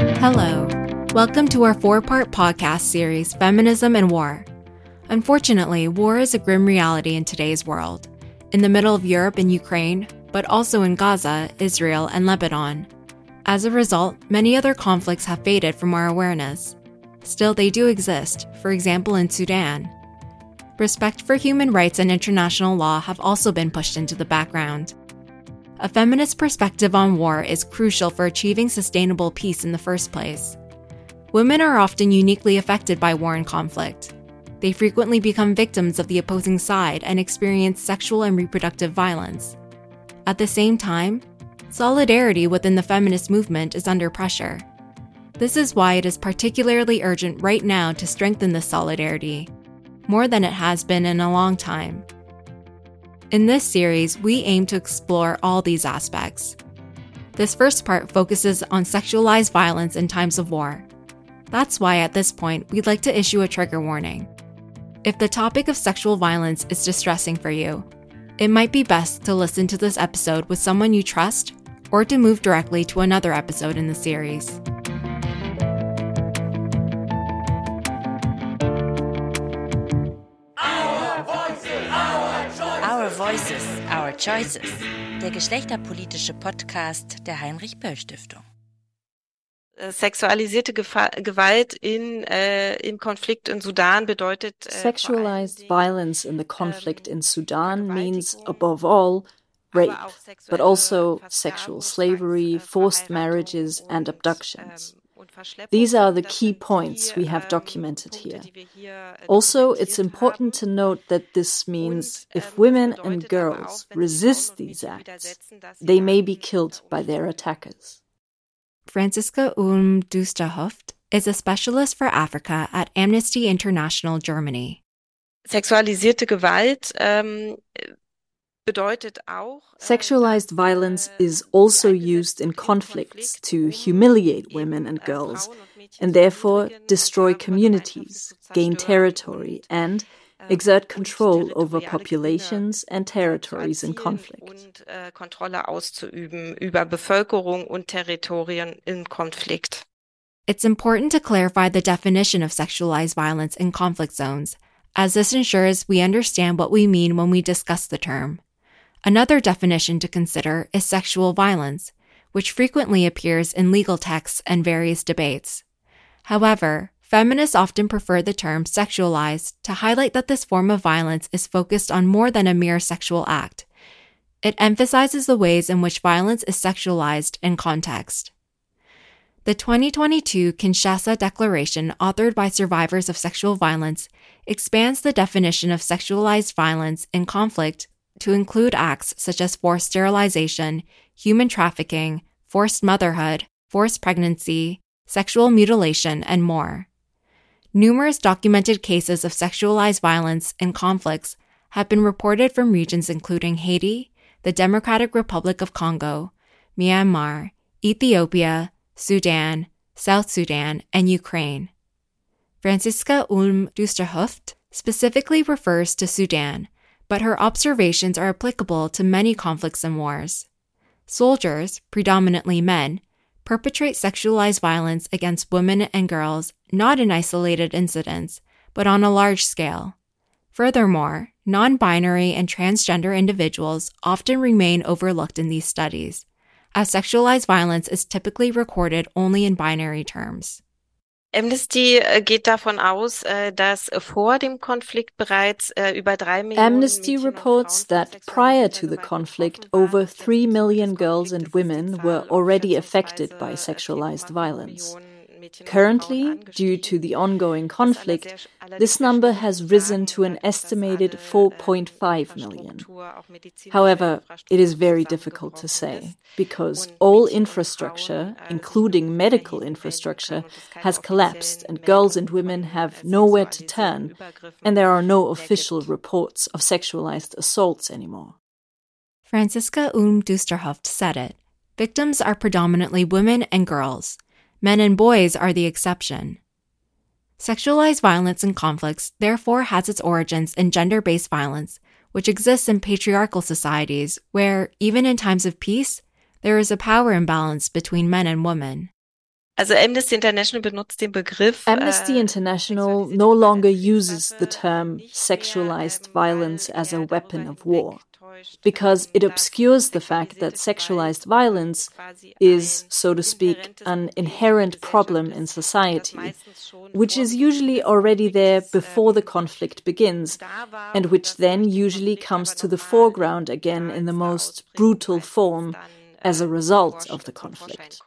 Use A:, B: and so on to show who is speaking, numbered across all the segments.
A: Hello. Welcome to our 4-part podcast series, Feminism and War. Unfortunately, war is a grim reality in today's world, in the middle of Europe and Ukraine, but also in Gaza, Israel, and Lebanon. As a result, many other conflicts have faded from our awareness. Still, they do exist, for example in Sudan. Respect for human rights and international law have also been pushed into the background. A feminist perspective on war is crucial for achieving sustainable peace in the first place. Women are often uniquely affected by war and conflict. They frequently become victims of the opposing side and experience sexual and reproductive violence. At the same time, solidarity within the feminist movement is under pressure. This is why it is particularly urgent right now to strengthen this solidarity, more than it has been in a long time. In this series, we aim to explore all these aspects. This first part focuses on sexualized violence in times of war. That's why at this point, we'd like to issue a trigger warning. If the topic of sexual violence is distressing for you, it might be best to listen to this episode with someone you trust or to move directly to another episode in the series.
B: Our Voices, Our Choices, der geschlechterpolitische Podcast der Heinrich-Böll-Stiftung.
C: Sexualisierte Gewalt im Konflikt in Sudan bedeutet...
D: Sexualized violence in the conflict in Sudan means, above all, rape, but also sexual slavery, forced marriages, and abductions. These are the key points we have documented here. Also, it's important to note that this means if women and girls resist these acts, they may be killed by their attackers.
A: Franziska Ulm-Dusterhoft is a specialist for Africa at Amnesty International Germany.
C: Sexualisierte Gewalt bedeutet auch...
D: Sexualized violence is also used in conflicts to humiliate women and girls, and therefore destroy communities, gain territory, and exert control over populations and territories in conflict.
C: Kontrolle auszuüben über Bevölkerung und Territorien in Konflikt.
A: It's important to clarify the definition of sexualized violence in conflict zones, as this ensures we understand what we mean when we discuss the term. Another definition to consider is sexual violence, which frequently appears in legal texts and various debates. However, feminists often prefer the term sexualized to highlight that this form of violence is focused on more than a mere sexual act. It emphasizes the ways in which violence is sexualized in context. The 2022 Kinshasa Declaration, authored by survivors of sexual violence, expands the definition of sexualized violence in conflict to include acts such as forced sterilization, human trafficking, forced motherhood, forced pregnancy, sexual mutilation, and more. Numerous documented cases of sexualized violence in conflicts have been reported from regions including Haiti, the Democratic Republic of Congo, Myanmar, Ethiopia, Sudan, South Sudan, and Ukraine. Franziska Ulm-Dusterhoft specifically refers to Sudan, but her observations are applicable to many conflicts and wars. Soldiers, predominantly men, perpetrate sexualized violence against women and girls not in isolated incidents, but on a large scale. Furthermore, non-binary and transgender individuals often remain overlooked in these studies, as sexualized violence is typically recorded only in binary terms.
C: Amnesty geht davon aus, dass vor dem Konflikt bereits über 3 Millionen
D: Amnesty reports that prior to the conflict, over 3 million girls and women were already affected by sexualized violence. Currently, due to the ongoing conflict, this number has risen to an estimated 4.5 million. However, it is very difficult to say, because all infrastructure, including medical infrastructure, has collapsed and girls and women have nowhere to turn, and there are no official reports of sexualized assaults anymore.
A: Franziska Ulm-Dusterhoft said it. Victims are predominantly women and girls. Men and boys are the exception. Sexualized violence in conflicts therefore has its origins in gender-based violence, which exists in patriarchal societies where, even in times of peace, there is a power imbalance between men and women.
C: Also Amnesty International benutzt den Begriff.
D: Amnesty International no longer uses the term sexualized violence as a weapon of war, because it obscures the fact that sexualized violence is, so to speak, an inherent problem in society, which is usually already there before the conflict begins, and which then usually comes to the foreground again in the most brutal form as a result of the conflict.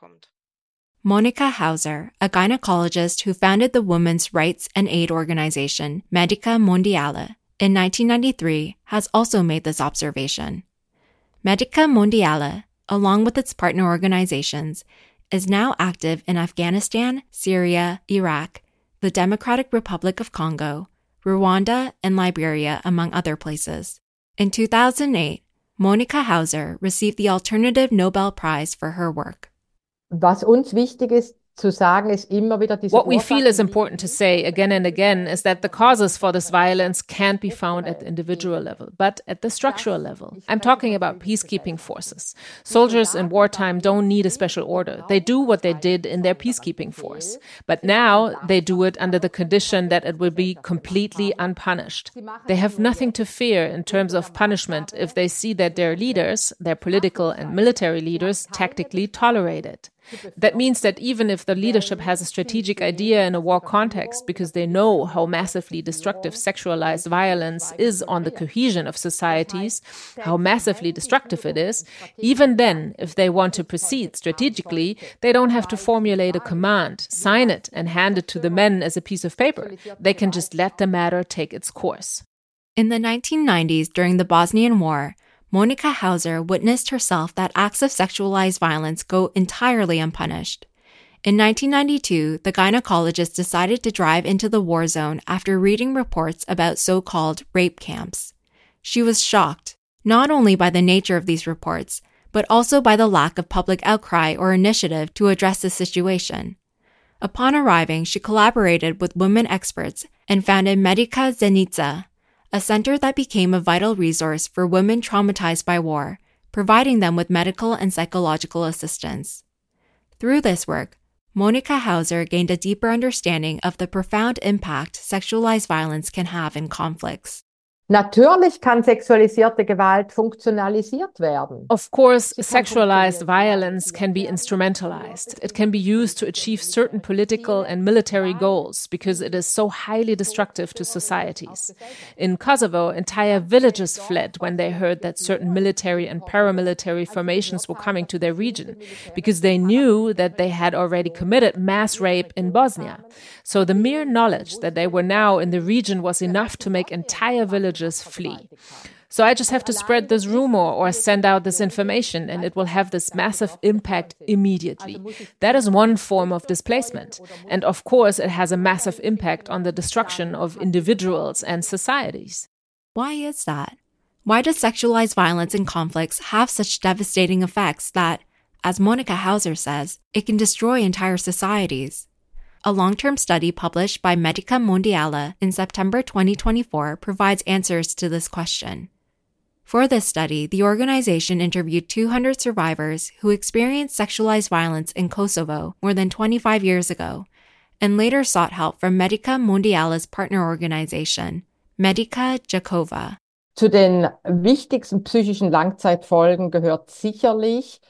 A: Monika Hauser, a gynecologist who founded the women's rights and aid organization Medica Mondiale in 1993, has also made this observation. Medica Mondiale, along with its partner organizations, is now active in Afghanistan, Syria, Iraq, the Democratic Republic of Congo, Rwanda, and Liberia, among other places. In 2008, Monika Hauser received the Alternative Nobel Prize for her work.
E: Was uns wichtig ist, zu sagen, ist immer wieder diese
F: What we feel is important to say again and again is that the causes for this violence can't be found at the individual level, but at the structural level. I'm talking about peacekeeping forces. Soldiers in wartime don't need a special order. They do what they did in their peacekeeping force. But now they do it under the condition that it will be completely unpunished. They have nothing to fear in terms of punishment if they see that their leaders, their political and military leaders, tactically tolerate it. That means that even if the leadership has a strategic idea in a war context because they know how massively destructive sexualized violence is on the cohesion of societies, how massively destructive it is, even then, if they want to proceed strategically, they don't have to formulate a command, sign it, and hand it to the men as a piece of paper. They can just let the matter take its course.
A: In the 1990s, during the Bosnian War, Monika Hauser witnessed herself that acts of sexualized violence go entirely unpunished. In 1992, the gynecologist decided to drive into the war zone after reading reports about so-called rape camps. She was shocked, not only by the nature of these reports, but also by the lack of public outcry or initiative to address the situation. Upon arriving, she collaborated with women experts and founded Medica Zenica, a center that became a vital resource for women traumatized by war, providing them with medical and psychological assistance. Through this work, Monika Hauser gained a deeper understanding of the profound impact sexualized violence can have in conflicts.
E: Natürlich kann sexualisierte Gewalt funktionalisiert werden.
F: Of course, sexualized violence can be instrumentalized. It can be used to achieve certain political and military goals because it is so highly destructive to societies. In Kosovo, entire villages fled when they heard that certain military and paramilitary formations were coming to their region because they knew that they had already committed mass rape in Bosnia. So the mere knowledge that they were now in the region was enough to make entire villages flee. So I just have to spread this rumor or send out this information and it will have this massive impact immediately. That is one form of displacement. And of course, it has a massive impact on the destruction of individuals and societies.
A: Why is that? Why does sexualized violence in conflicts have such devastating effects that, as Monika Hauser says, it can destroy entire societies? A long-term study published by Medica Mondiale in September 2024 provides answers to this question. For this study, the organization interviewed 200 survivors who experienced sexualized violence in Kosovo more than 25 years ago, and later sought help from Medica Mondiale's partner organization, Medica Jakova.
E: Zu den wichtigsten psychischen Langzeitfolgen gehört sicherlich,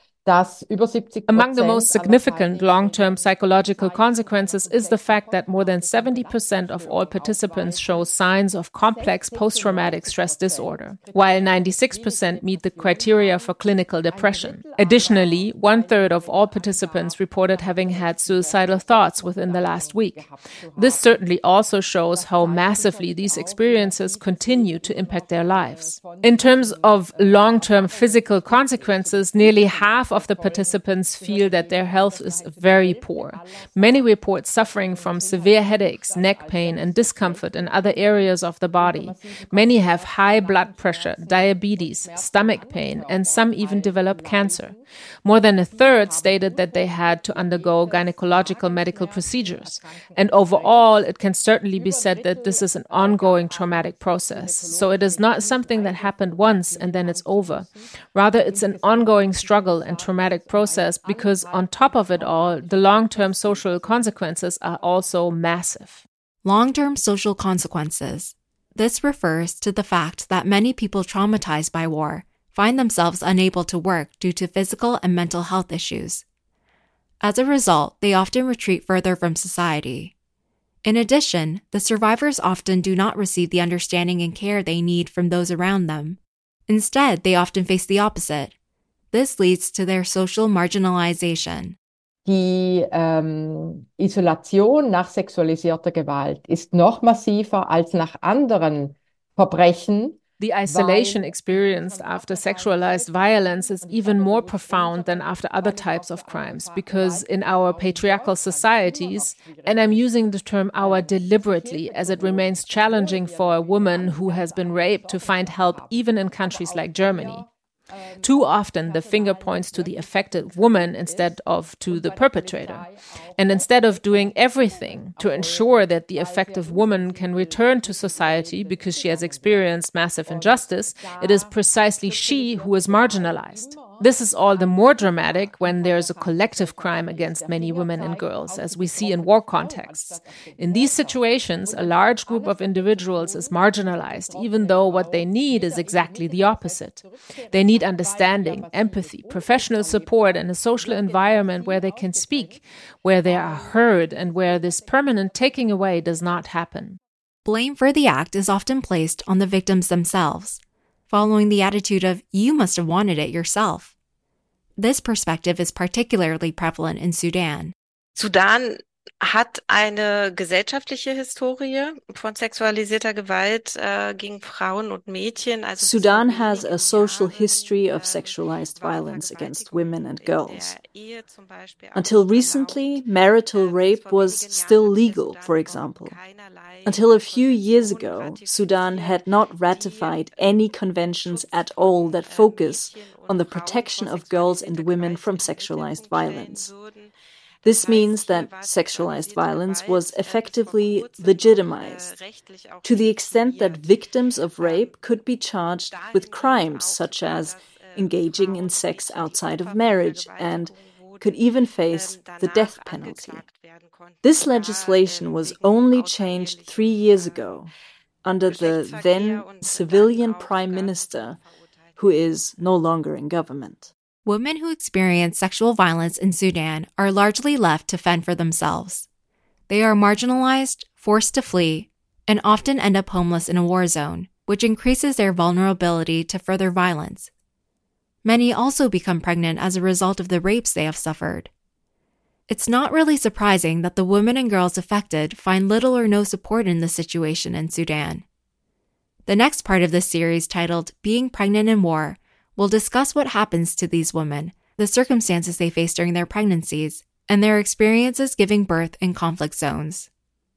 F: among the most significant long-term psychological consequences is the fact that more than 70% of all participants show signs of complex post-traumatic stress disorder, while 96% meet the criteria for clinical depression. Additionally, 1/3 of all participants reported having had suicidal thoughts within the last week. This certainly also shows how massively these experiences continue to impact their lives. In terms of long-term physical consequences, nearly half of the participants feel that their health is very poor. Many report suffering from severe headaches, neck pain, and discomfort in other areas of the body. Many have high blood pressure, diabetes, stomach pain, and some even develop cancer. More than 1/3 stated that they had to undergo gynecological medical procedures. And overall, it can certainly be said that this is an ongoing traumatic process. So it is not something that happened once and then it's over. Rather, it's an ongoing struggle and and traumatic process because, on top of it all, the long-term social consequences are also massive.
A: Long-term social consequences. This refers to the fact that many people traumatized by war find themselves unable to work due to physical and mental health issues. As a result, they often retreat further from society. In addition, the survivors often do not receive the understanding and care they need from those around them. Instead, they often face the opposite. This leads to their social marginalization.
E: Die Isolation nach sexualisierter Gewalt ist noch massiver als nach anderen Verbrechen.
F: The isolation experienced after sexualized violence is even more profound than after other types of crimes because in our patriarchal societies, and I'm using the term our deliberately as it remains challenging for a woman who has been raped to find help even in countries like Germany. Too often, the finger points to the affected woman instead of to the perpetrator. And instead of doing everything to ensure that the affected woman can return to society because she has experienced massive injustice, it is precisely she who is marginalized. This is all the more dramatic when there is a collective crime against many women and girls, as we see in war contexts. In these situations, a large group of individuals is marginalized, even though what they need is exactly the opposite. They need understanding, empathy, professional support, and a social environment where they can speak, where they are heard, and where this permanent taking away does not happen.
A: Blame for the act is often placed on the victims themselves, following the attitude of, you must have wanted it yourself. This perspective is particularly prevalent in Sudan.
C: Sudan hat eine gesellschaftliche Historie von sexualisierter Gewalt gegen Frauen und Mädchen.
D: Sudan has a social history of sexualized violence against women and girls. Until recently, marital rape was still legal, for example. Until a few years ago, Sudan had not ratified any conventions at all that focus on the protection of girls and women from sexualized violence. This means that sexualized violence was effectively legitimized, to the extent that victims of rape could be charged with crimes such as engaging in sex outside of marriage and could even face the death penalty. This legislation was only changed 3 years ago under the then civilian prime minister, who is no longer in government.
A: Women who experience sexual violence in Sudan are largely left to fend for themselves. They are marginalized, forced to flee, and often end up homeless in a war zone, which increases their vulnerability to further violence. Many also become pregnant as a result of the rapes they have suffered. It's not really surprising that the women and girls affected find little or no support in this situation in Sudan. The next part of this series, titled Being Pregnant in War, will discuss what happens to these women, the circumstances they face during their pregnancies, and their experiences giving birth in conflict zones.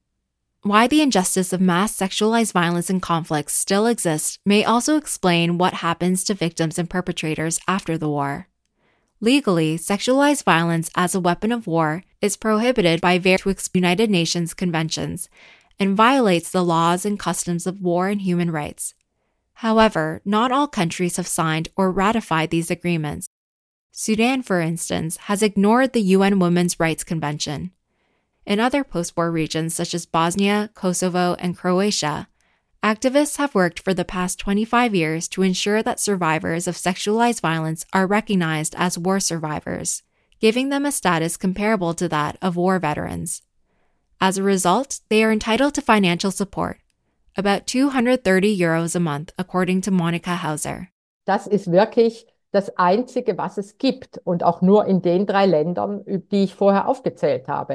A: Why the injustice of mass sexualized violence in conflicts still exists may also explain what happens to victims and perpetrators after the war. Legally, sexualized violence as a weapon of war is prohibited by various United Nations conventions and violates the laws and customs of war and human rights. However, not all countries have signed or ratified these agreements. Sudan, for instance, has ignored the UN Women's Rights Convention. In other post-war regions such as Bosnia, Kosovo, and Croatia, activists have worked for the past 25 years to ensure that survivors of sexualized violence are recognized as war survivors, giving them a status comparable to that of war veterans. As a result, they are entitled to financial support, about €230 a month, according to Monica Hauser.
E: Das ist wirklich das Einzige, was es gibt und auch nur in den 3 Ländern, die ich vorher aufgezählt habe.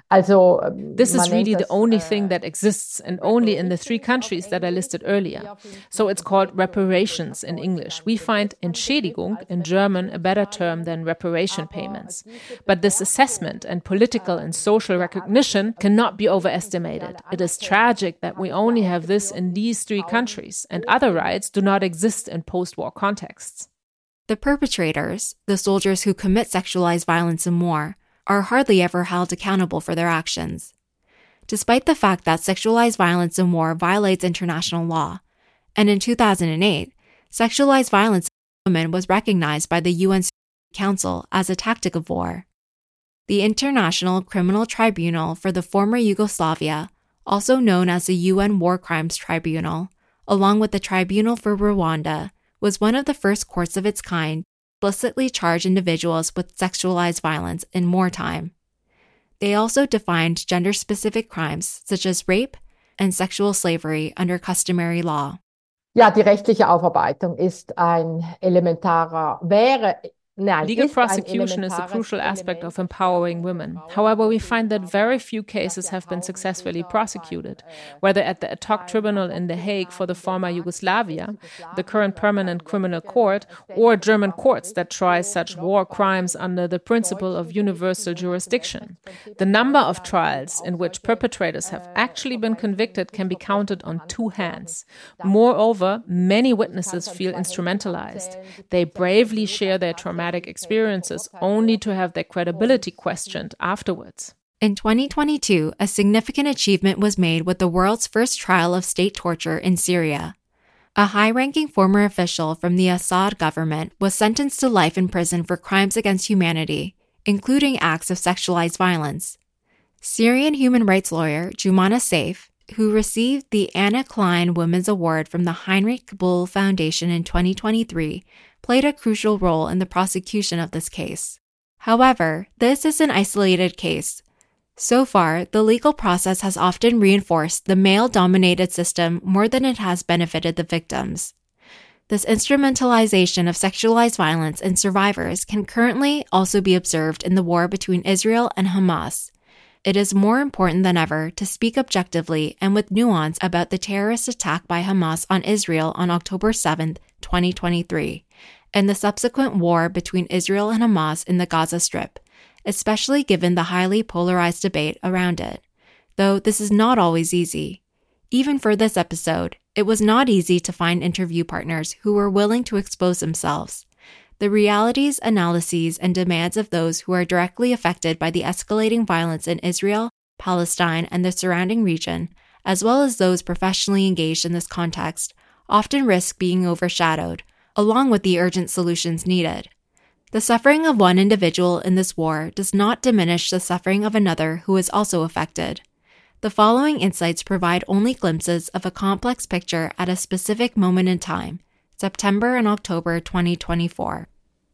F: This is really the only thing that exists and only in the 3 countries that I listed earlier. So it's called reparations in English. We find Entschädigung in German a better term than reparation payments. But this assessment and political and social recognition cannot be overestimated. It is tragic that we only have this in these 3 countries and other rights do not exist in post-war contexts.
A: The perpetrators, the soldiers who commit sexualized violence in war, are hardly ever held accountable for their actions. Despite the fact that sexualized violence in war violates international law, and in 2008, sexualized violence against women was recognized by the UN Council as a tactic of war. The International Criminal Tribunal for the former Yugoslavia, also known as the UN War Crimes Tribunal, along with the Tribunal for Rwanda, was one of the first courts of its kind to explicitly charge individuals with sexualized violence in wartime. They also defined gender-specific crimes such as rape and sexual slavery under customary law.
E: Ja, die rechtliche Aufarbeitung ist ein
F: Legal prosecution is a crucial aspect of empowering women. However, we find that very few cases have been successfully prosecuted, whether at the ad hoc tribunal in The Hague for the former Yugoslavia, the current permanent criminal court, or German courts that try such war crimes under the principle of universal jurisdiction. The number of trials in which perpetrators have actually been convicted can be counted on two hands. Moreover, many witnesses feel instrumentalized. They bravely share their traumatic experiences only to have their credibility questioned afterwards.
A: In 2022, a significant achievement was made with the world's first trial of state torture in Syria. A high-ranking former official from the Assad government was sentenced to life in prison for crimes against humanity, including acts of sexualized violence. Syrian human rights lawyer Jumana Saif, who received the Anna Klein Women's Award from the Heinrich Böll Foundation in 2023, played a crucial role in the prosecution of this case. However, this is an isolated case. So far, the legal process has often reinforced the male-dominated system more than it has benefited the victims. This instrumentalization of sexualized violence in survivors can currently also be observed in the war between Israel and Hamas. It is more important than ever to speak objectively and with nuance about the terrorist attack by Hamas on Israel on October 7, 2023, and the subsequent war between Israel and Hamas in the Gaza Strip, especially given the highly polarized debate around it. Though this is not always easy. Even for this episode, it was not easy to find interview partners who were willing to expose themselves. The realities, analyses, and demands of those who are directly affected by the escalating violence in Israel, Palestine, and the surrounding region, as well as those professionally engaged in this context, often risk being overshadowed, along with the urgent solutions needed. The suffering of one individual in this war does not diminish the suffering of another who is also affected. The following insights provide only glimpses of a complex picture at a specific moment in time, September and October 2024.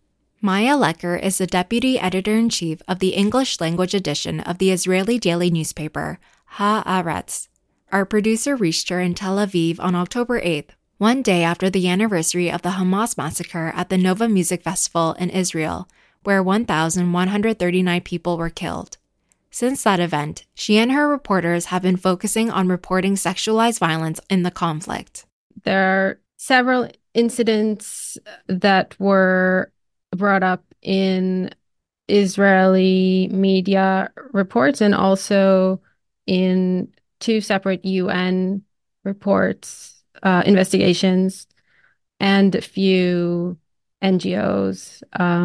A: Maya Lecker is the deputy editor-in-chief of the English-language edition of the Israeli daily newspaper, Haaretz. Our producer reached her in Tel Aviv on October 8th, one day after the anniversary of the Hamas massacre at the Nova Music Festival in Israel, where 1,139 people were killed. Since that event, she and her reporters have been focusing on reporting sexualized violence in the conflict.
G: There are several incidents that were brought up in Israeli media reports and also in two separate UN reports, investigations, and a few NGOs.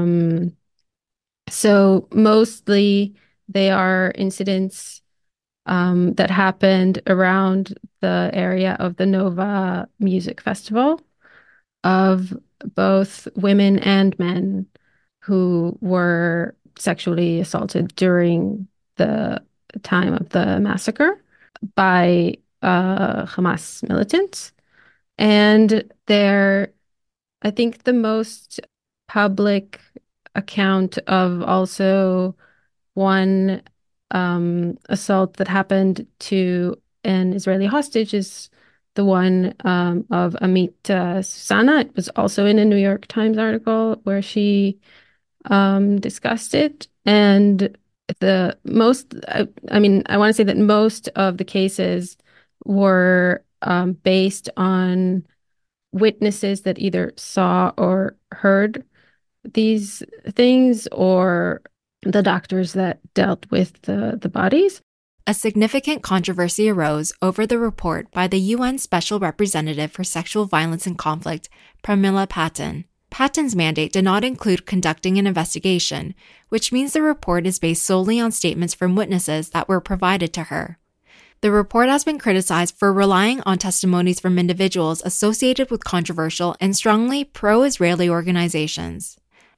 G: So mostly they are incidents that happened around the area of the Nova Music Festival of both women and men who were sexually assaulted during the time of the massacre by Hamas militants. And I think the most public account of also one assault that happened to an Israeli hostage is the one of Amit Susana. It was also in a New York Times article where she discussed it. And I want to say that most of the cases were based on witnesses that either saw or heard these things or the doctors that dealt with the bodies.
A: A significant controversy arose over the report by the UN Special Representative for Sexual Violence and Conflict, Pramila Patten. Patten's mandate did not include conducting an investigation, which means the report is based solely on statements from witnesses that were provided to her. The report has been criticized for relying on testimonies from individuals associated with controversial and strongly pro-Israeli organizations.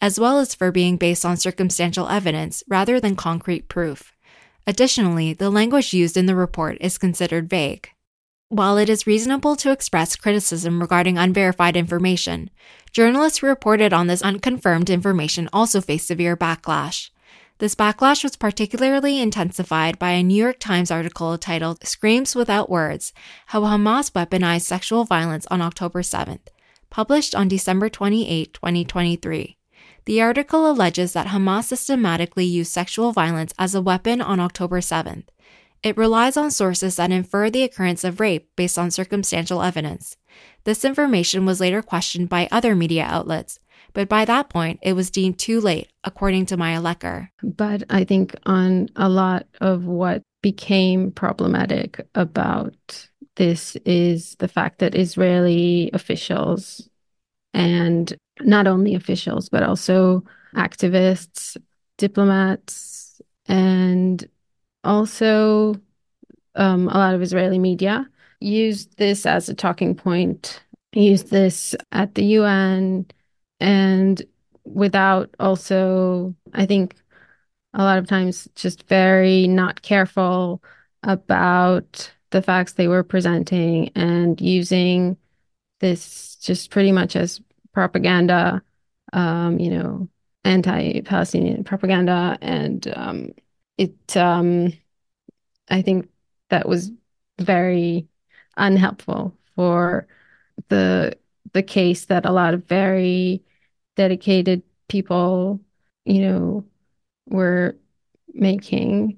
A: as well as for being based on circumstantial evidence rather than concrete proof. Additionally, the language used in the report is considered vague. While it is reasonable to express criticism regarding unverified information, journalists who reported on this unconfirmed information also faced severe backlash. This backlash was particularly intensified by a New York Times article titled "Screams Without Words: How Hamas Weaponized Sexual Violence on October 7th, published on December 28, 2023. The article alleges that Hamas systematically used sexual violence as a weapon on October 7th. It relies on sources that infer the occurrence of rape based on circumstantial evidence. This information was later questioned by other media outlets, but by that point, it was deemed too late, according to Maya Lecker.
G: But I think on a lot of what became problematic about this is the fact that Israeli officials, and not only officials, but also activists, diplomats, and also a lot of Israeli media used this as a talking point, used this at the UN, and without also, I think, a lot of times just very not careful about the facts they were presenting and using this just pretty much as propaganda, anti-Palestinian propaganda. And I think that was very unhelpful for the case that a lot of very dedicated people, were making.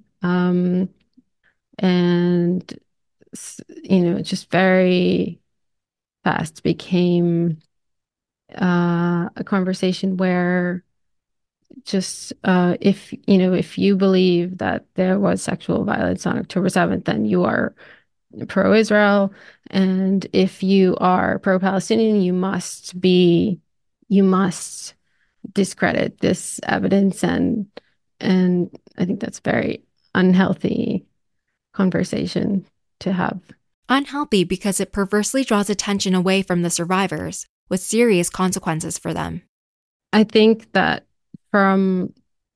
G: And, just very fast became a conversation where just if you believe that there was sexual violence on October 7th, then you are pro-Israel, and if you are pro-Palestinian, you must discredit this evidence, and I think that's very unhealthy conversation to have.
A: Unhealthy because it perversely draws attention away from the survivors, with serious consequences for them.
G: I think that from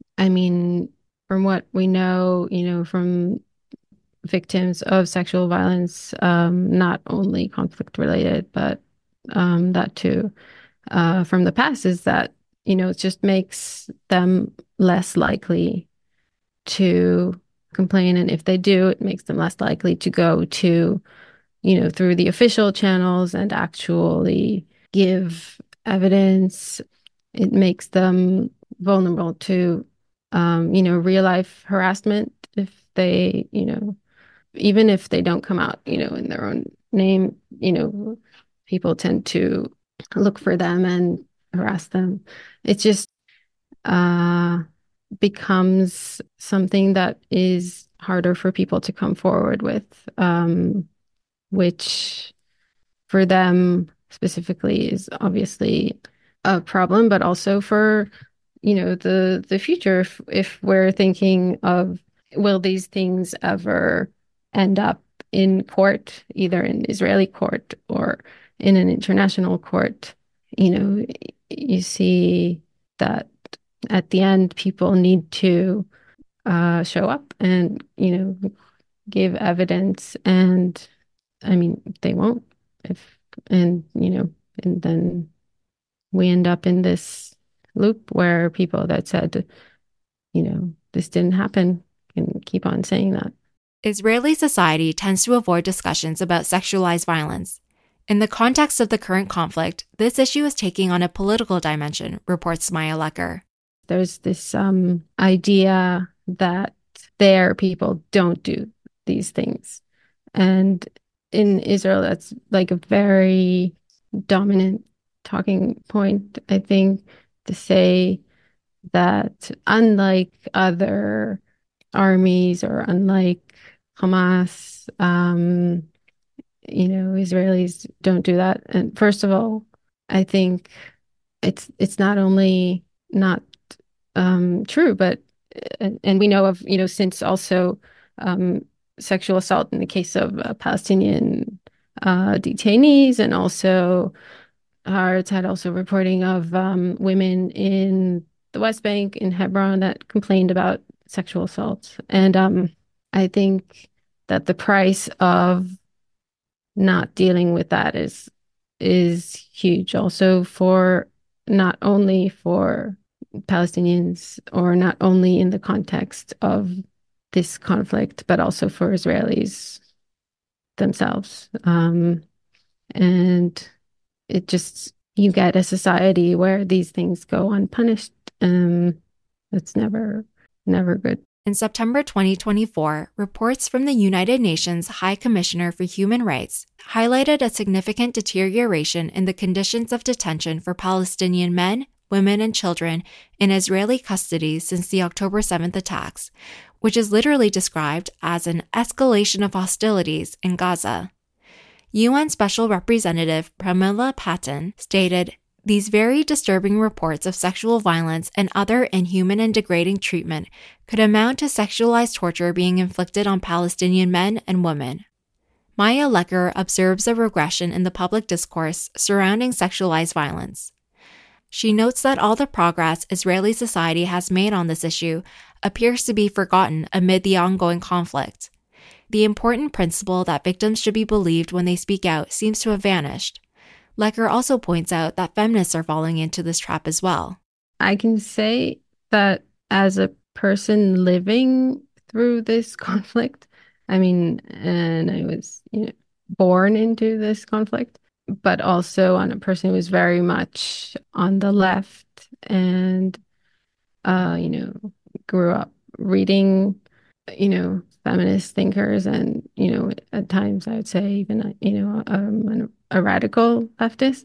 G: what we know, from victims of sexual violence, not only conflict related, but that too, from the past, is that, it just makes them less likely to complain. And if they do, it makes them less likely to go to, through the official channels and actually give evidence. It makes them vulnerable to, real life harassment if they, even if they don't come out, in their own name, people tend to look for them and harass them. It just becomes something that is harder for people to come forward with, which for them specifically is obviously a problem, but also for, the future. If we're thinking of, will these things ever end up in court, either in Israeli court or in an international court? You see that at the end, people need to show up and, give evidence. And they won't. And then we end up in this loop where people that said, this didn't happen can keep on saying that.
A: Israeli society tends to avoid discussions about sexualized violence. In the context of the current conflict, this issue is taking on a political dimension, reports Maya Lecker.
G: There's this idea that their people don't do these things. And in Israel, that's like a very dominant talking point, I think, to say that unlike other armies or unlike Hamas, Israelis don't do that. And first of all, I think it's not only not true, but and we know of, since also sexual assault in the case of Palestinian detainees, and also Haaretz had also reporting of women in the West Bank, in Hebron, that complained about sexual assault. And I think that the price of not dealing with that is huge also, for not only for Palestinians, or not only in the context of this conflict, but also for Israelis themselves. And it just, you get a society where these things go unpunished. It's never good.
A: In September 2024, reports from the United Nations High Commissioner for Human Rights highlighted a significant deterioration in the conditions of detention for Palestinian men, women, and children in Israeli custody since the October 7th attacks, which is literally described as an escalation of hostilities in Gaza. UN Special Representative Pramila Patten stated, "These very disturbing reports of sexual violence and other inhuman and degrading treatment could amount to sexualized torture being inflicted on Palestinian men and women." Maya Lecker observes a regression in the public discourse surrounding sexualized violence. She notes that all the progress Israeli society has made on this issue appears to be forgotten amid the ongoing conflict. The important principle that victims should be believed when they speak out seems to have vanished. Lecker also points out that feminists are falling into this trap as well.
G: I can say that as a person living through this conflict, and I was, born into this conflict, but also on a person who was very much on the left and, grew up reading, feminist thinkers, and, at times I would say even, a radical leftist.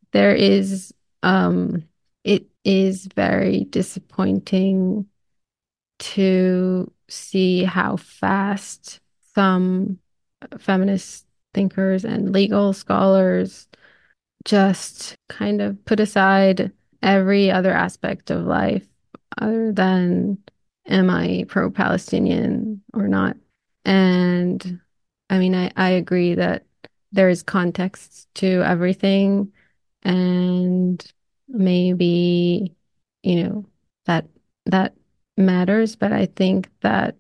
G: It is very disappointing to see how fast some feminist thinkers and legal scholars just kind of put aside every other aspect of life other than, am I pro-Palestinian or not? And I agree that there is context to everything, and maybe, that matters, but I think that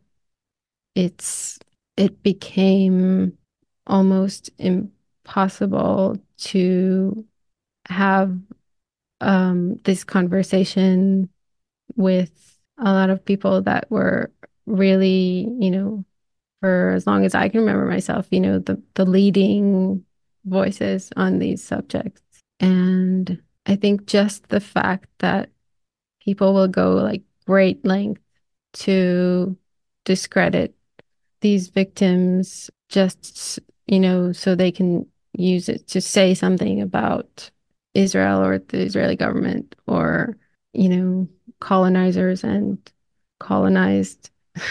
G: it became almost impossible to have this conversation with a lot of people that were really, for as long as I can remember myself, the leading voices on these subjects. And I think just the fact that people will go like great length to discredit these victims just, so they can use it to say something about Israel or the Israeli government, or, colonizers and colonized,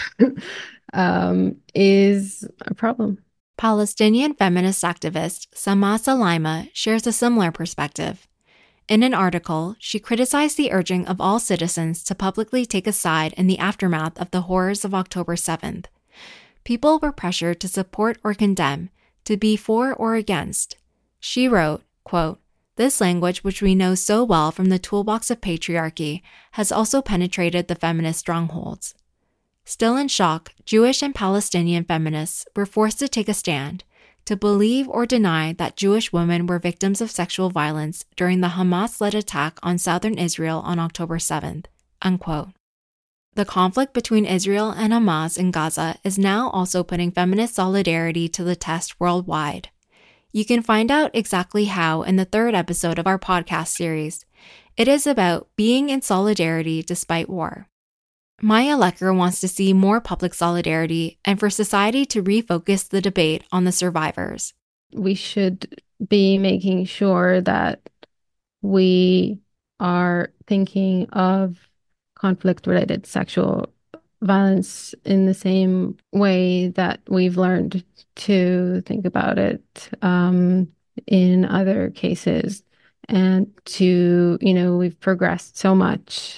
G: is a problem.
A: Palestinian feminist activist Sama Salaima shares a similar perspective. In an article, she criticized the urging of all citizens to publicly take a side in the aftermath of the horrors of October 7th. People were pressured to support or condemn, to be for or against. She wrote, quote, "This language, which we know so well from the toolbox of patriarchy, has also penetrated the feminist strongholds." Still in shock, Jewish and Palestinian feminists were forced to take a stand, to believe or deny that Jewish women were victims of sexual violence during the Hamas-led attack on southern Israel on October 7th, unquote. The conflict between Israel and Hamas in Gaza is now also putting feminist solidarity to the test worldwide. You can find out exactly how in the third episode of our podcast series. It is about being in solidarity despite war. Maya Lecker wants to see more public solidarity and for society to refocus the debate on the survivors.
G: We should be making sure that we are thinking of conflict-related sexual violence in the same way that we've learned to think about it in other cases. And we've progressed so much.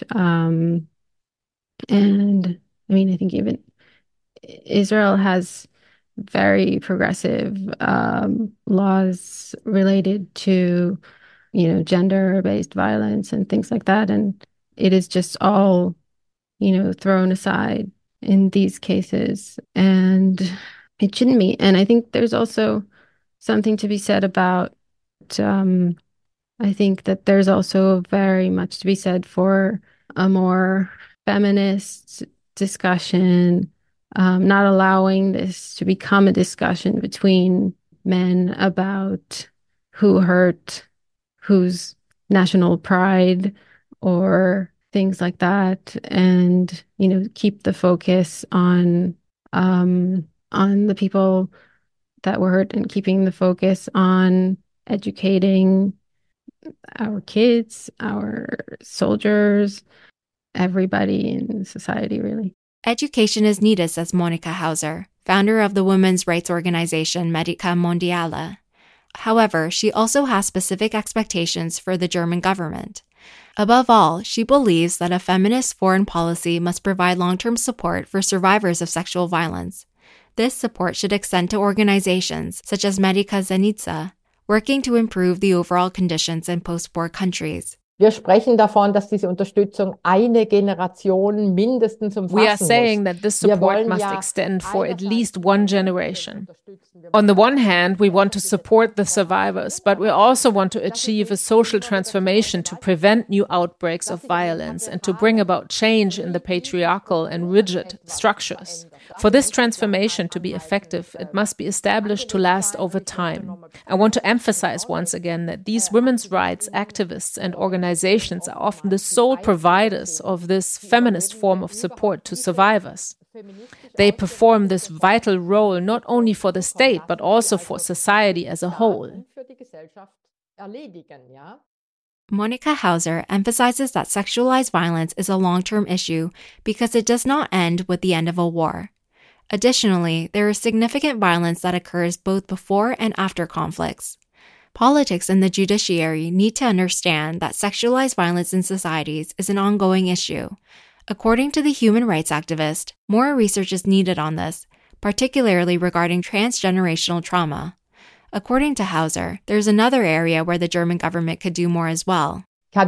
G: And I think even Israel has very progressive laws related to gender-based violence and things like that. And it is just all, thrown aside in these cases. And it shouldn't be. And I think there's also something to be said about, I think that there's also very much to be said for a more feminist discussion, not allowing this to become a discussion between men about who hurt whose national pride or things like that, and keep the focus on the people that were hurt, and keeping the focus on educating our kids, our soldiers, everybody in society, really.
A: Education is needed, says Monika Hauser, founder of the women's rights organization Medica Mondiale. However, she also has specific expectations for the German government. Above all, she believes that a feminist foreign policy must provide long-term support for survivors of sexual violence. This support should extend to organizations such as Medica Zenica, working to improve the overall conditions in post-war countries.
E: Wir sprechen davon, dass diese Unterstützung eine Generation mindestens umfassen muss.
F: We are saying that this support must extend for at least one generation. On the one hand, we want to support the survivors, but we also want to achieve a social transformation to prevent new outbreaks of violence and to bring about change in the patriarchal and rigid structures. For this transformation to be effective, it must be established to last over time. I want to emphasize once again that these women's rights activists and organizations are often the sole providers of this feminist form of support to survivors. They perform this vital role not only for the state, but also for society as a whole.
A: Monika Hauser emphasizes that sexualized violence is a long-term issue because it does not end with the end of a war. Additionally, there is significant violence that occurs both before and after conflicts. Politics and the judiciary need to understand that sexualized violence in societies is an ongoing issue. According to the human rights activist, more research is needed on this, particularly regarding transgenerational trauma. According to Hauser, there's another area where the German government could do more as well.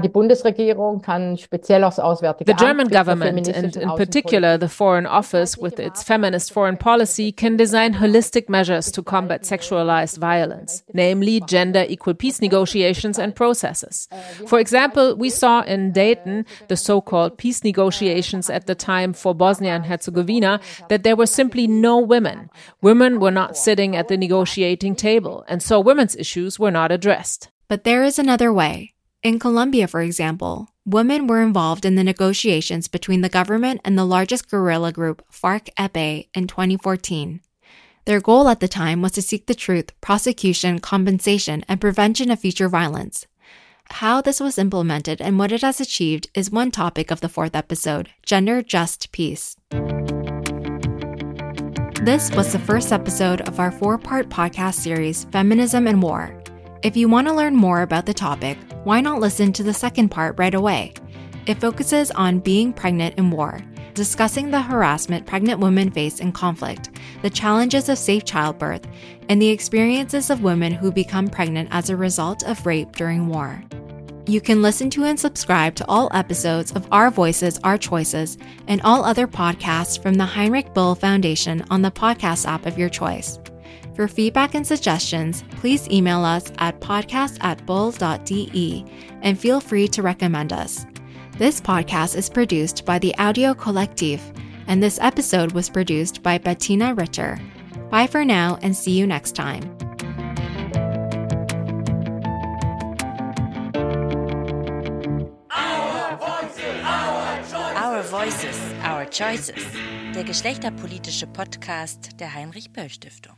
F: The German government, and in particular the Foreign Office with its feminist foreign policy, can design holistic measures to combat sexualized violence, namely gender-equal peace negotiations and processes. For example, we saw in Dayton, the so-called peace negotiations at the time for Bosnia and Herzegovina, that there were simply no women. Women were not sitting at the negotiating table, and so women's issues were not addressed.
A: But there is another way. In Colombia, for example, women were involved in the negotiations between the government and the largest guerrilla group, FARC-EP, in 2014. Their goal at the time was to seek the truth, prosecution, compensation, and prevention of future violence. How this was implemented and what it has achieved is one topic of the fourth episode, Gender Just Peace. This was the first episode of our 4-part podcast series, Feminism and War. If you want to learn more about the topic, why not listen to the second part right away? It focuses on being pregnant in war, discussing the harassment pregnant women face in conflict, the challenges of safe childbirth, and the experiences of women who become pregnant as a result of rape during war. You can listen to and subscribe to all episodes of Our Voices, Our Choices, and all other podcasts from the Heinrich Böll Foundation on the podcast app of your choice. For feedback and suggestions, please email us at podcast@boll.de and feel free to recommend us. This podcast is produced by the Audio Collective, and this episode was produced by Bettina Ritter. Bye for now and see you next time.
B: Our Voices, Our Choices. Der geschlechterpolitische Podcast der Heinrich Böll Stiftung.